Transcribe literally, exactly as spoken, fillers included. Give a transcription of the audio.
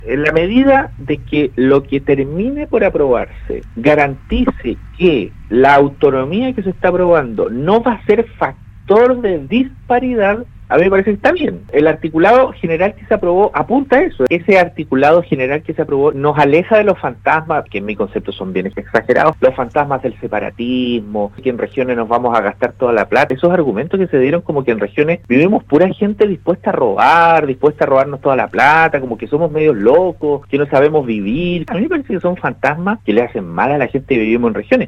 En la medida de que lo que termine por aprobarse garantice que la autonomía que se está aprobando no va a ser factor de disparidad, a mí me parece que está bien. El articulado general que se aprobó apunta a eso. Ese articulado general que se aprobó nos aleja de los fantasmas, que en mi concepto son bien exagerados, los fantasmas del separatismo, que en regiones nos vamos a gastar toda la plata. Esos argumentos que se dieron como que en regiones vivimos pura gente dispuesta a robar, dispuesta a robarnos toda la plata, como que somos medios locos, que no sabemos vivir. A mí me parece que son fantasmas que le hacen mal a la gente que vivimos en regiones.